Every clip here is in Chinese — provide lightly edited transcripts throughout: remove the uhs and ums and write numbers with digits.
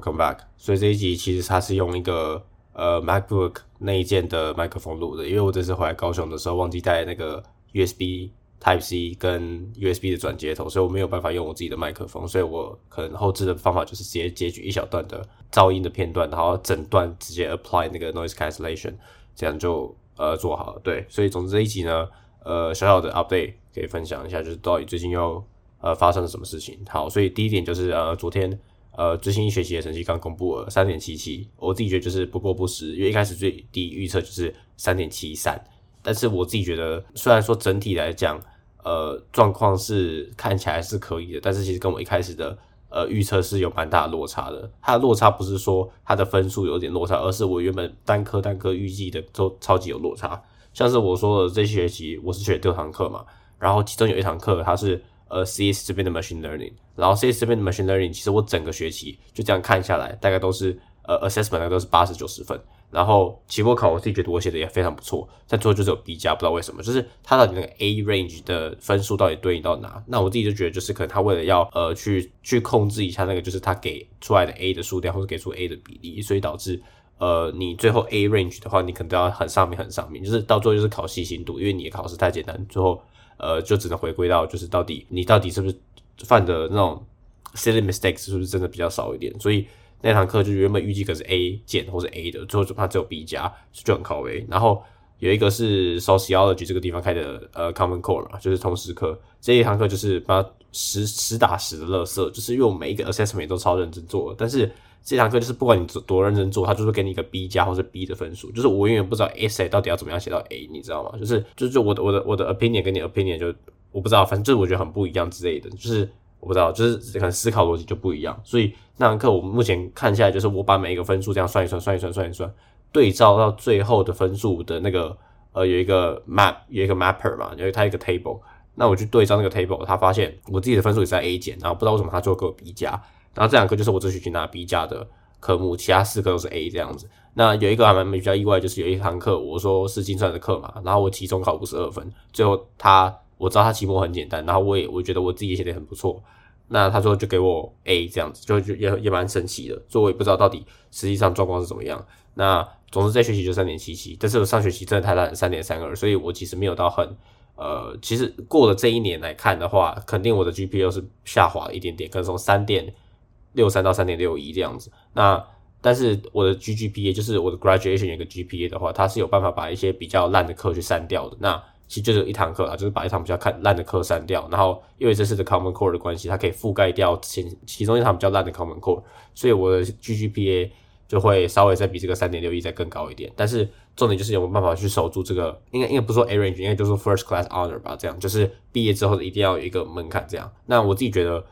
Welcome back。所以这一集其实它是用一个MacBook 内建的麦克风录的，因为我这次回来高雄的时候忘记带那个 USB Type-C 跟 USB 的转接头，所以我没有办法用我自己的麦克风，所以我可能后置的方法就是直接截取一小段的噪音的片段，然后整段直接 apply 那个 noise cancellation， 这样就做好了。对，所以总之这一集呢小小的 update 可以分享一下，就是到底最近又发生了什么事情。好，所以第一点就是昨天最新一学期的成绩刚公布了 3.77， 我自己觉得就是不过不失，因为一开始最低预测就是 3.73， 但是我自己觉得虽然说整体来讲状况是看起来是可以的，但是其实跟我一开始的预测是有蛮大的落差的。它的落差不是说它的分数有点落差，而是我原本单科预计的都超级有落差。像是我说的这学期我是学6堂课嘛，然后其中有一堂课它是CS 这边的 Machine Learning， 然后 CS 这边的 Machine Learning 其实我整个学期就这样看下来大概都是assessment 大概都是80-90分，然后期末考我自己觉得我写的也非常不错，但最后就是有 B 加，不知道为什么，就是它到底那个 A range 的分数到底对应到哪？那我自己就觉得就是可能他为了要去控制一下那个就是他给出来的 A 的数量或者给出 A 的比例，所以导致你最后 A range 的话你可能都要很上面，就是到最后就是考细心度，因为你的考试太简单，最后就只能回归到就是你到底是不是犯的那种 silly mistakes 是不是真的比较少一点，所以那堂课就原本预计可是 A 减或是 A 的，最后它只有 B 加，就很靠背。然后有一个是 Sociology 这个地方开的Common Core 嘛，就是通识课，这一堂课就是把它实打实的垃圾，就是因为我每一个 assessment 都超认真做的，但是这堂课就是不管你多认真做，它就是给你一个 B 加或是 B 的分数，就是我永远不知道 essay 到底要怎么样写到 A， 你知道吗？就是我的 opinion 跟你的 opinion 就我不知道，反正就是我觉得很不一样之类的，就是我不知道，就是可能思考逻辑就不一样，所以那堂课我目前看下来，就是我把每一个分数这样算一算，对照到最后的分数的那个有一个 mapper 嘛，它一个 table， 那我去对照那个 table， 他发现我自己的分数也是在 A 减，然后不知道为什么他最后给我 B 加，然后这两科就是我这学期拿 B 加的科目，其他4科都是 A 这样子。那有一个还蛮比较意外，就是有一堂课我说是精算的课嘛，然后我期中考52分，最后我知道他期末很简单，然后我觉得我自己写得很不错，那他说就给我 A 这样子，就也蛮神奇的，所以我也不知道到底实际上状况是怎么样。那总之这学期就 3.77， 但是我上学期真的太烂 3.32， 所以我其实没有到很其实过了这一年来看的话，肯定我的 GPA 是下滑了一点点，可能从 3.63 到 3.61 这样子。那但是我的 GPA 就是我的 graduation 有一个 GPA 的话，它是有办法把一些比较烂的课去删掉的。那其实就是一堂课啦，就是把一堂比较烂的课删掉，然后因为这次的 Common Core 的关系，它可以覆盖掉其中一堂比较烂的 Common Core， 所以我的 GPA 就会稍微再比这个 3.61 再更高一点。但是重点就是有没有办法去守住这个，应该不是说 A range， 应该就是说 First Class Honor 吧，这样就是毕业之后一定要有一个门槛这样。那我自己觉得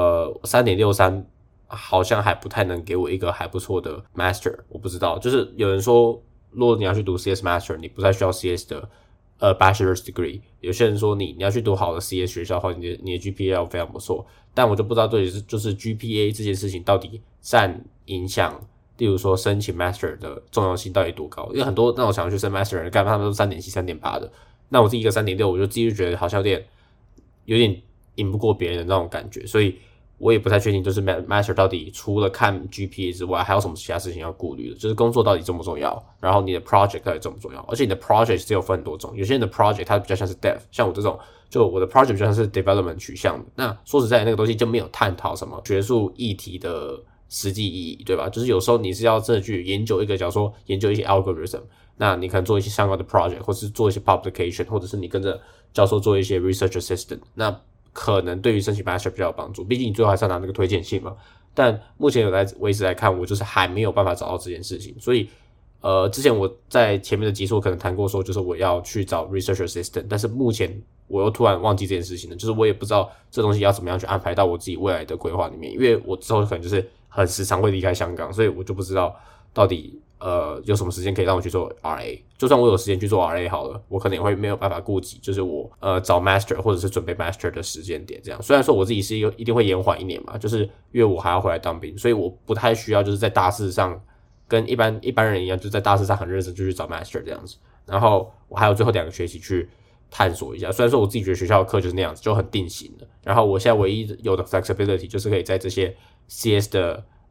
3.63好像还不太能给我一个还不错的 Master， 我不知道，就是有人说如果你要去读 CS Master， 你不太需要 CS 的Bachelor's Degree， 有些人说你要去读好的 CS 学校的话，你的 GPA 要非常不错，但我就不知道到底就是 GPA 这件事情到底占影响，例如说申请 Master 的重要性到底多高，因为很多那种想要去升 Master 的人，干他们都 3.7 3.8 的，那我自己一个 3.6， 我就自己就觉得好像有点赢不过别人的那种感觉，所以我也不太确定，就是 Master 到底除了看 GPA 之外，还有什么其他事情要顾虑的？就是工作到底重不重要，然后你的 project 到底重不重要？而且你的 project 只有分很多种，有些人的 project 它比较像是 dev， 像我这种，就我的 project 比较像是 development 取向的。那说实在，那个东西就没有探讨什么学术议题的实际意义，对吧？就是有时候你是要真的去研究一个，假如说研究一些 algorithm， 那你可能做一些相关的 project， 或是做一些 publication， 或者是你跟着教授做一些 research assistant， 那可能对于申请 Master 比较有帮助，毕竟你最后还是要拿那个推荐信嘛。但目前为止来看，我就是还没有办法找到这件事情，所以之前我在前面的集数可能谈过说，就是我要去找 research assistant， 但是目前我又突然忘记这件事情了，就是我也不知道这东西要怎么样去安排到我自己未来的规划里面，因为我之后可能就是很时常会离开香港，所以我就不知道到底有什么时间可以让我去做 RA， 就算我有时间去做 RA 好了，我可能也会没有办法顾及就是我找 Master 或者是准备 Master 的时间点这样。虽然说我自己是一定会延缓1年嘛，就是因为我还要回来当兵，所以我不太需要就是在大四上跟一般人一样，就在大四上很认真就去找 Master 这样子。然后我还有最后2个学期去探索一下，虽然说我自己觉得学校的课就是那样子，就很定型的。然后我现在唯一有的 flexibility 就是可以在这些 CS 的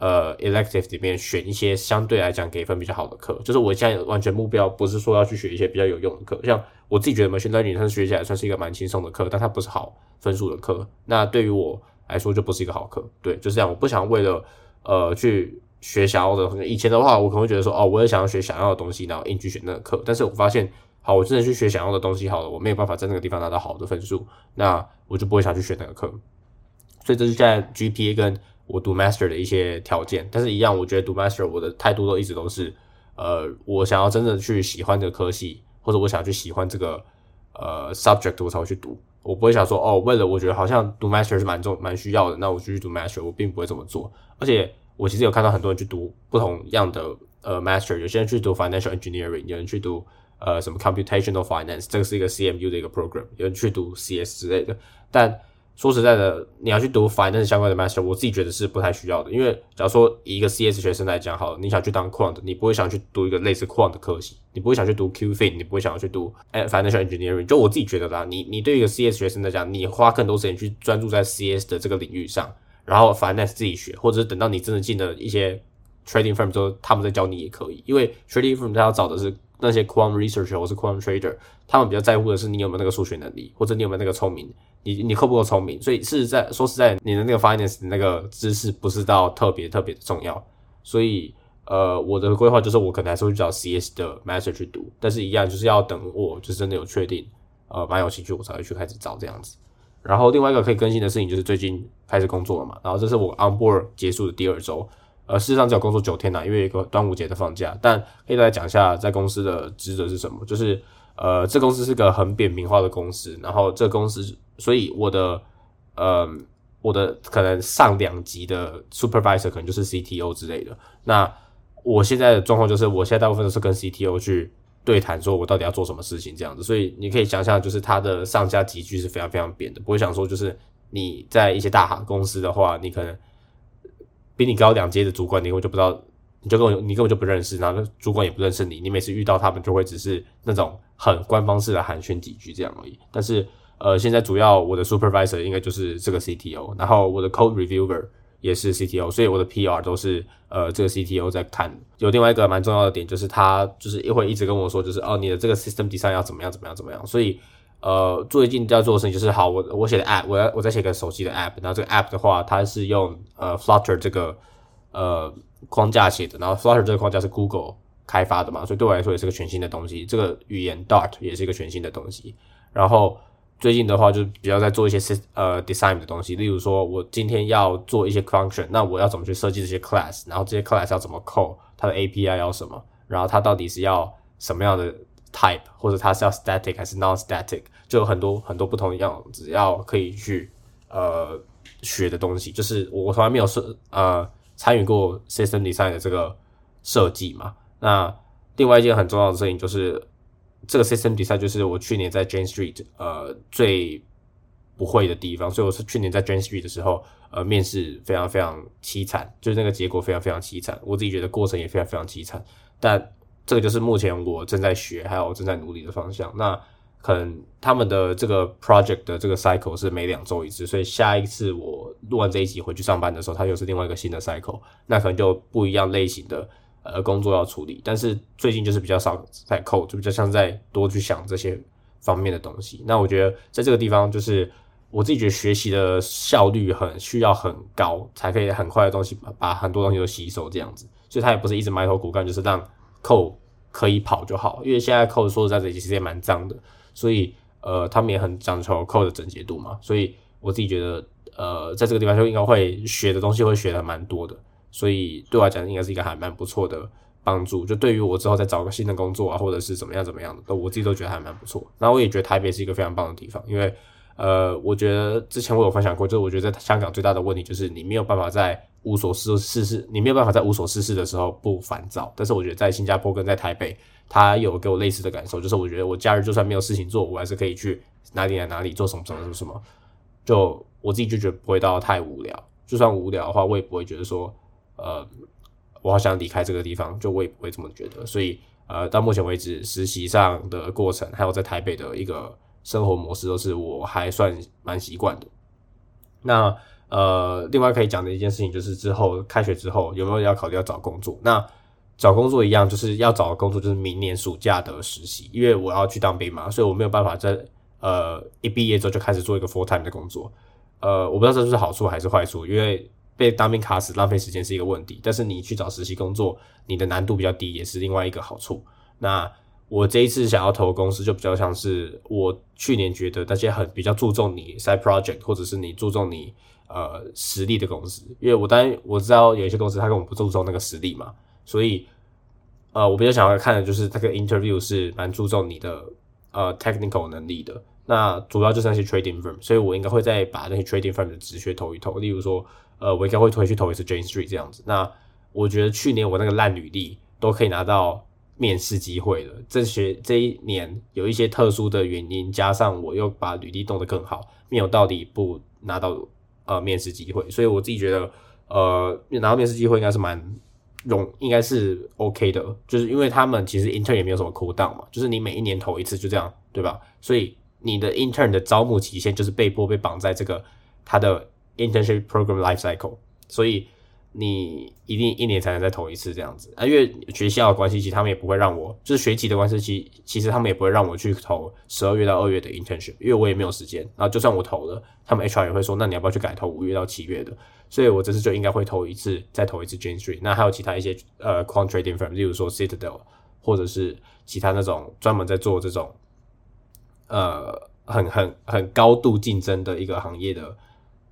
elective 里面选一些相对来讲给分比较好的课，就是我现在完全目标不是说要去学一些比较有用的课，像我自己觉得 machine learning 它学起来算是一个蛮轻松的课，但它不是好分数的课，那对于我来说就不是一个好课，对，就是这样，我不想为了去学想要的东西，以前的话我可能会觉得说我也想要学想要的东西，然后硬去选那个课，但是我发现好，我真的去学想要的东西好了，我没有办法在那个地方拿到好的分数，那我就不会想去选那个课，所以这是现在 GPA 跟我读 Master 的一些条件，但是一样，我觉得读 Master 我的态度都一直都是，我想要真的去喜欢这个科系，或者我想要去喜欢这个subject 我才会去读，我不会想说为了我觉得好像读 Master 是蛮需要的，那我就去读 Master， 我并不会这么做，而且我其实有看到很多人去读不同样的Master， 有些人去读 Financial Engineering， 有人去读什么 Computational Finance， 这个是一个 CMU 的一个 program， 有人去读 CS 之类的，但说实在的，你要去读 finance 相关的 master， 我自己觉得是不太需要的。因为假如说以一个 CS 学生来讲，好了，你想去当 quant， 你不会想去读一个类似 quant 的科系，你不会想去读 QFin， 你不会想要去读 financial engineering。就我自己觉得啦，你对一个 CS 学生来讲，你花更多时间去专注在 CS 的这个领域上，然后 finance 自己学，或者是等到你真的进了一些 trading firm 之后，他们再教你也可以。因为 trading firm 他要找的是那些 quant researcher 或是 quant trader， 他们比较在乎的是你有没有那个数学能力，或者你有没有那个聪明。你够不够聪明？所以说实在，你的那个 finance 的那个知识不是到特别的重要。所以我的规划就是我可能还是会去找 CS 的 master 去读，但是一样就是要等我就是真的有确定蛮有兴趣，我才会去开始找这样子。然后另外一个可以更新的事情就是最近开始工作了嘛，然后这是我 on board 结束的第2周。事实上只有工作9天啦，因为有一个端午节的放假。但可以大家讲一下在公司的职责是什么，就是这公司是个很扁平化的公司，然后这公司，所以我的可能上2级的 supervisor 可能就是 CTO 之类的。那我现在的状况就是，我现在大部分都是跟 CTO 去对谈，说我到底要做什么事情这样子。所以你可以想象，就是他的上下级距是非常非常扁的，不会想说就是你在一些大公司的话，你可能比你高2阶的主管，你根本就不知道。你根本就不认识，然后主管也不认识你，你每次遇到他们就会只是那种很官方式的寒暄几句这样而已。但是现在主要我的 supervisor 应该就是这个 CTO， 然后我的 code reviewer 也是 CTO， 所以我的 PR 都是这个 CTO 在看。有另外一个蛮重要的点就是他就是会一直跟我说，就是你的这个 system design 要怎么样。所以最近要做的事情就是好，我写的 app， 我在写个手机的 app， 然后这个 app 的话，它是用Flutter 这个框架写的，然后 Flutter 这个框架是 Google 开发的嘛，所以对我来说也是个全新的东西。这个语言 Dart 也是一个全新的东西。然后最近的话就比较在做一些design 的东西，例如说我今天要做一些 function， 那我要怎么去设计这些 class， 然后这些 class 要怎么 call， 它的 API 要什么，然后它到底是要什么样的 type， 或者它是要 static 还是 non-static， 就有很多不同的样子要可以去学的东西。就是我从来没有参与过 system design 的这个设计嘛。那另外一件很重要的事情就是这个 system design 就是我去年在 Jane Street 最不会的地方，所以我是去年在 Jane Street 的时候面试非常非常凄惨，就是那个结果非常非常凄惨，我自己觉得过程也非常非常凄惨，但这个就是目前我正在学还有正在努力的方向。那可能他们的这个 project 的这个 cycle 是每2周一次，所以下一次我录完这一集回去上班的时候，它又是另外一个新的 cycle， 那可能就不一样类型的工作要处理。但是最近就是比较少在 code， 就比较像在多去想这些方面的东西。那我觉得在这个地方就是我自己觉得学习的效率需要很高，才可以很快的东西把很多东西都吸收这样子。所以它也不是一直埋头苦干，就是让 code 可以跑就好，因为现在 code 说实在的其实也蛮脏的。所以他们也很讲求 code 的整洁度嘛，所以我自己觉得在这个地方就应该会学的东西会学的蛮多的，所以对我来讲应该是一个还蛮不错的帮助，就对于我之后再找个新的工作或者是怎么样的，我自己都觉得还蛮不错。然后我也觉得台北是一个非常棒的地方，因为我觉得之前我有分享过，就是我觉得在香港最大的问题就是你没有办法在无所事事的时候不烦躁，但是我觉得在新加坡跟在台北他有给我类似的感受，就是我觉得我假日就算没有事情做，我还是可以去哪里做什么，就我自己就觉得不会到太无聊。就算无聊的话，我也不会觉得说我好想离开这个地方，就我也不会这么觉得。所以到目前为止实习上的过程还有在台北的一个生活模式都是我还算蛮习惯的。那另外可以讲的一件事情就是之后开学之后有没有要考虑要找工作。那找工作一样，就是要找的工作就是明年暑假的实习，因为我要去当兵嘛，所以我没有办法在一毕业之后就开始做一个 full time 的工作。我不知道这是好处还是坏处，因为被当兵卡死浪费时间是一个问题，但是你去找实习工作，你的难度比较低，也是另外一个好处。那我这一次想要投的公司就比较像是我去年觉得那些比较注重你 side project 或者是你注重你实力的公司，因为我知道有一些公司它根本不注重那个实力嘛，所以我比较想要看的就是这个 interview 是蛮注重你的technical 能力的。那主要就是那些 trading firm， 所以我应该会再把那些 trading firm 的职缺投一投，例如说我应该会回去投一次 Jane Street 这样子。那我觉得去年我那个烂履历都可以拿到面试机会了，这一年有一些特殊的原因，加上我又把履历弄得更好，没有道理不拿到面试机会，所以我自己觉得拿到面试机会应该是 OK 的，就是因为他们其实 intern 也没有什么 cool down 嘛，就是你每一年投一次就这样，对吧？所以你的 intern 的招募期限就是被绑在这个他的 internship program life cycle， 所以你一定一年才能再投一次这样子因为学校的关系，其实他们也不会让我，就是学期的关系，其实他们也不会让我去投12月到2月的 internship， 因为我也没有时间。然后就算我投了，他们 HR 也会说，那你要不要去改投5月到7月的？所以我这次就应该会再投一次 Jane Street。那还有其他一些quant trading firm， 例如说 Citadel， 或者是其他那种专门在做这种很高度竞争的一个行业的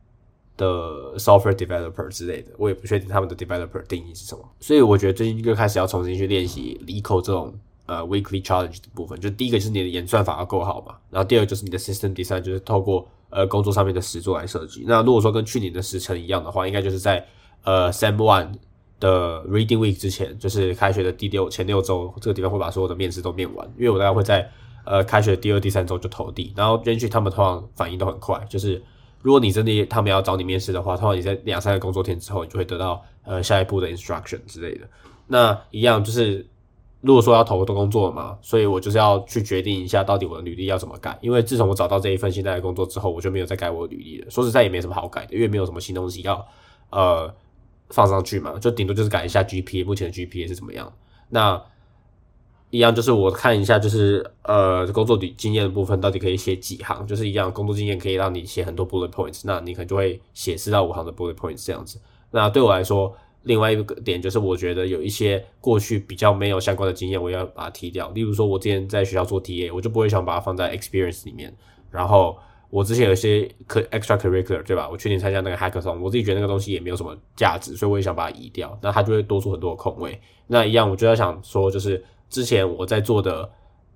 software developer 之类的，我也不确定他们的 developer 定义是什么。所以我觉得最近就开始要重新去练习LeetCode这种weekly challenge 的部分。就第一个就是你的演算法要够好嘛，然后第二个就是你的 system design， 就是透过工作上面的实作来设计。那如果说跟去年的时程一样的话，应该就是在Sem 1的 Reading Week 之前，就是开学的前6周，这个地方会把所有的面试都面完，因为我大概会在开学的第2、第3周就投递。然后 Jane 他们通常反应都很快，就是如果你真的他们要找你面试的话，通常你在2、3个工作天之后，你就会得到下一步的 instruction 之类的。那一样就是如果说要投的工作嘛，所以我就是要去决定一下到底我的履历要怎么改。因为自从我找到这一份现在的工作之后，我就没有再改我的履历了。说实在也没什么好改的，因为没有什么新东西要放上去嘛，就顶多就是改一下 GPA， 目前的 GPA 是怎么样。那一样就是我看一下，就是工作经验的部分到底可以写几行，就是一样工作经验可以让你写很多 bullet points， 那你可能就会写4到5行的 bullet points 这样子。那对我来说，另外一个点就是我觉得有一些过去比较没有相关的经验，我要把它踢掉。例如说我之前在学校做 TA， 我就不会想把它放在 experience 里面。然后我之前有一些 extracurricular， 对吧？我去年参加那个 hackathon， 我自己觉得那个东西也没有什么价值，所以我也想把它移掉。那它就会多出很多的空位。那一样我就在想说，就是之前我在做的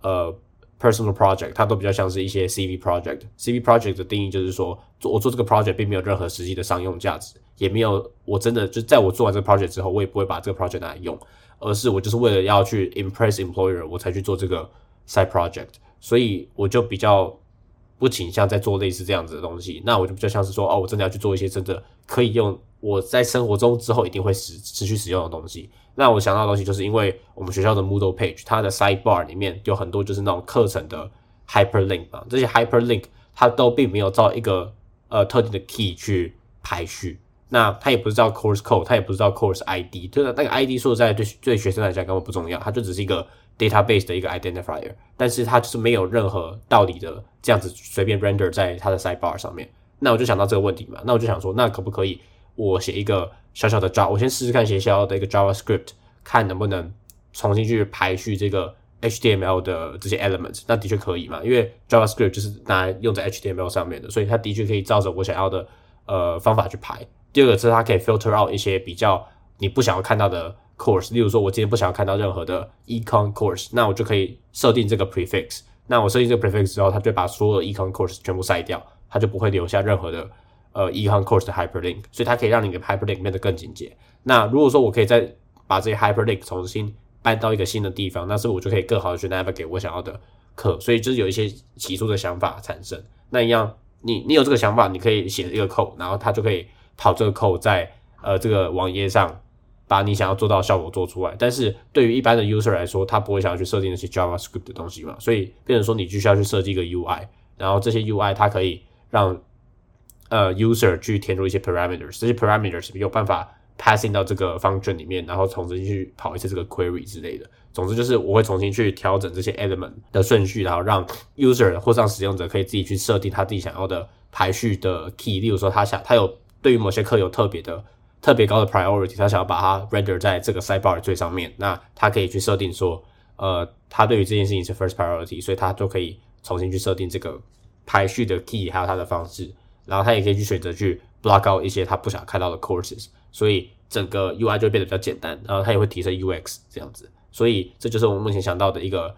personal project， 它都比较像是一些 CV project。CV project 的定义就是说，我做这个 project 并没有任何实际的商用价值，也没有我真的就在我做完这个 project 之后，我也不会把这个 project 拿来用，而是我就是为了要去 impress employer， 我才去做这个 side project。所以我就比较不倾向在做类似这样子的东西。那我就比较像是说，我真的要去做一些真的可以用，我在生活中之后一定会持续使用的东西。那我想到的东西就是因为我们学校的 Moodle page， 它的 sidebar 里面有很多就是那种课程的 hyperlink 嘛，这些 hyperlink 它都并没有照一个特定的 key 去排序。那它也不是照 course code， 它也不是照 course ID， 就是那个 ID 说实在对学生来讲根本不重要，它就只是一个 database 的一个 identifier， 但是它就是没有任何道理的这样子随便 render 在它的 sidebar 上面。那我就想到这个问题嘛，那我就想说，那可不可以我写一个小小的 Java， 我先试试看写小小的一个 JavaScript， 看能不能重新去排序这个 HTML 的这些 elements。 那的确可以嘛，因为 JavaScript 就是拿来用在 HTML 上面的，所以它的确可以照着我想要的方法去排。第二个是它可以 filter out 一些比较你不想要看到的 course， 例如说我今天不想要看到任何的 econ course， 那我就可以设定这个 prefix。 那我设定这个 prefix 之后，它就会把所有的 econ course 全部筛掉，它就不会留下任何的econ course 的 hyperlink， 所以它可以让你的 hyperlink 变得更简洁。那如果说我可以再把这些 hyperlink 重新搬到一个新的地方，那是不是我就可以更好的去 navigate 我想要的课？所以就是有一些起初的想法产生。那一样你有这个想法，你可以写一个 code， 然后它就可以跑这个 code 在这个网页上把你想要做到的效果做出来。但是对于一般的 user 来说，他不会想要去设定那些 JavaScript 的东西嘛，所以变成说你必须要去设计一个 UI， 然后这些 UI 它可以让 user 去填入一些 parameters， 这些 parameters 有办法 passing 到这个 function 里面，然后重新去跑一次这个 query 之类的。总之就是我会重新去调整这些 element 的顺序，然后让 user 或让使用者可以自己去设定他自己想要的排序的 key。例如说他有对于某些课有特别高的 priority， 他想要把它 render 在这个 sidebar 的最上面，那他可以去设定说他对于这件事情是 first priority， 所以他就可以重新去设定这个排序的 key 还有他的方式，然后他也可以去选择去 block out 一些他不想看到的 courses， 所以整个 UI 就会变得比较简单，然后他也会提升 UX 这样子。所以这就是我们目前想到的一个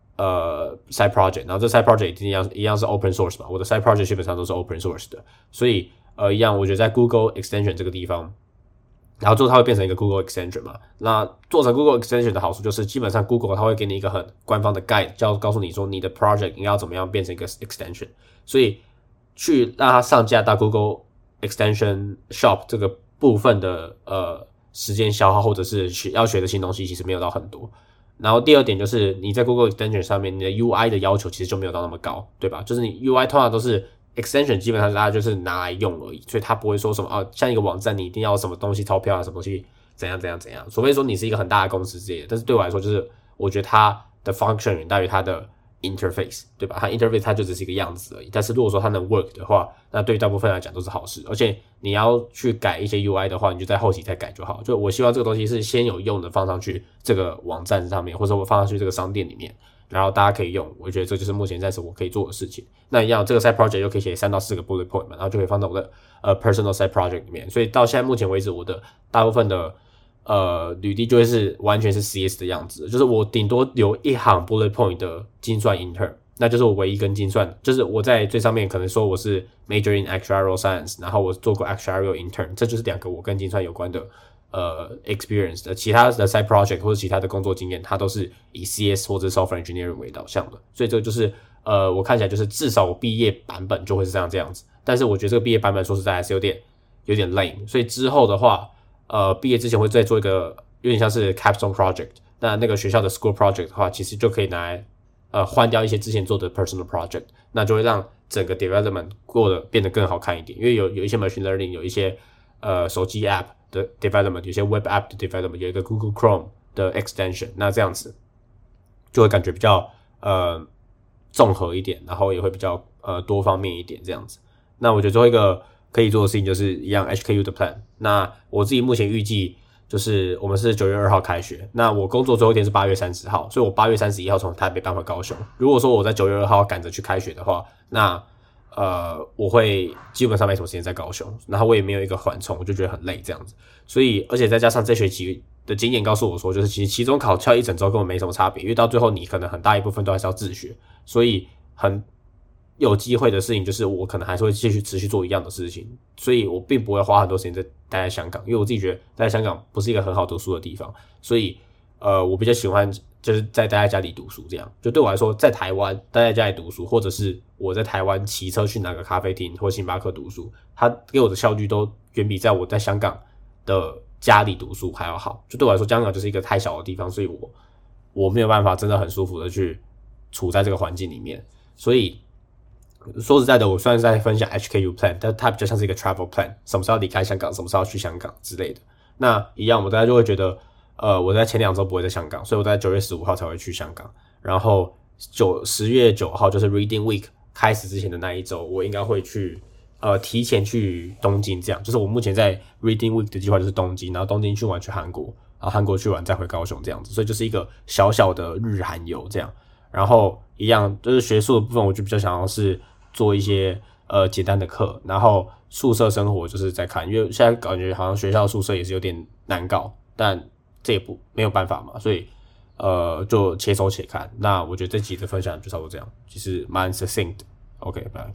side project， 然后这 side project 一样是 open source 嘛，我的 side project 基本上都是 open source 的，所以一样我觉得在 Google Extension 这个地方，然后最后它会变成一个 Google Extension 嘛，那做成 Google Extension 的好处就是基本上 Google 它会给你一个很官方的 guide， 告诉你说你的 project 应该要怎么样变成一个 extension， 所以去让它上架到 Google Extension Shop 这个部分的时间消耗或者是要学的新东西其实没有到很多。然后第二点就是你在 Google Extension 上面你的 UI 的要求其实就没有到那么高，对吧？就是你 UI 通常都是 Extension 基本上大家就是拿来用而已，所以它不会说什么像一个网站你一定要什么东西超漂亮，什么东西怎样，除非说你是一个很大的公司之类的。但是对我来说就是我觉得它的 function 远大于它的 interface， 对吧？它 interface 它就只是一个样子而已，但是如果说它能 work 的话，那对于大部分来讲都是好事。而且你要去改一些 UI 的话，你就在后期再改就好。就我希望这个东西是先有用的放上去这个网站上面，或者我放上去这个商店里面，然后大家可以用。我觉得这就是目前暂时我可以做的事情。那一样，这个 side project 又可以写3到4个 bullet point 嘛，然后就可以放在我的personal side project 里面。所以到现在目前为止，我的大部分的履历就会是完全是 CS 的样子，就是我顶多留一行 bullet point 的精算 intern。那就是我唯一跟精算，就是我在最上面可能说我是 major in actuarial science， 然后我做过 actuarial intern， 这就是2个我跟精算有关的experience 的。其他的 side project 或者其他的工作经验，它都是以 CS 或者 software engineering 为导向的。所以这个就是我看起来就是至少我毕业版本就会是这样子。但是我觉得这个毕业版本说实在还是有点 lame， 所以之后的话毕业之前会再做一个有点像是 capstone project， 那个学校的 school project 的话，其实就可以拿来换掉一些之前做的 personal project， 那就会让整个 development 变得更好看一点。因为有一些 machine learning， 有一些手机 app 的 development， 有些 web app 的 development， 有一个 Google Chrome 的 extension， 那这样子就会感觉比较综合一点，然后也会比较多方面一点这样子。那我觉得最后一个可以做的事情就是一样 HKU 的 plan。那我自己目前预计就是我们是9月2号开学，那我工作最后一天是8月30号，所以我8月31号从台北搬回高雄。如果说我在9月2号赶着去开学的话，那我会基本上没什么时间在高雄，然后我也没有一个缓冲，我就觉得很累这样子。所以而且再加上这学期的经验告诉我说，就是其实期中考翘一整周根本没什么差别，因为到最后你可能很大一部分都还是要自学，所以很有机会的事情就是我可能还是会继续持续做一样的事情，所以我并不会花很多时间待在香港，因为我自己觉得待在香港不是一个很好读书的地方，所以我比较喜欢就是待在家里读书这样。就对我来说，在台湾待在家里读书，或者是我在台湾骑车去哪个咖啡厅或星巴克读书，它给我的效率都远比在我在香港的家里读书还要好。就对我来说，香港就是一个太小的地方，所以我没有办法真的很舒服的去处在这个环境里面。所以说实在的，我虽然是在分享 HKU plan， 但它比较像是一个 travel plan， 什么时候要离开香港，什么时候要去香港之类的。那一样，大家就会觉得，我在前2周不会在香港，所以我在9月15号才会去香港。然后10月9号就是 Reading Week 开始之前的那一周，我应该会去提前去东京，这样就是我目前在 Reading Week 的计划就是东京，然后东京去完去韩国，然后韩国去完再回高雄这样子，所以就是一个小小的日韩游这样。然后一样就是学术的部分，我就比较想要是做一些简单的课，然后宿舍生活就是在看，因为现在感觉好像学校宿舍也是有点难搞，但这也没有办法嘛，所以就且走且看。那我觉得这集的分享就差不多这样，其实蛮 succinct。OK， 拜。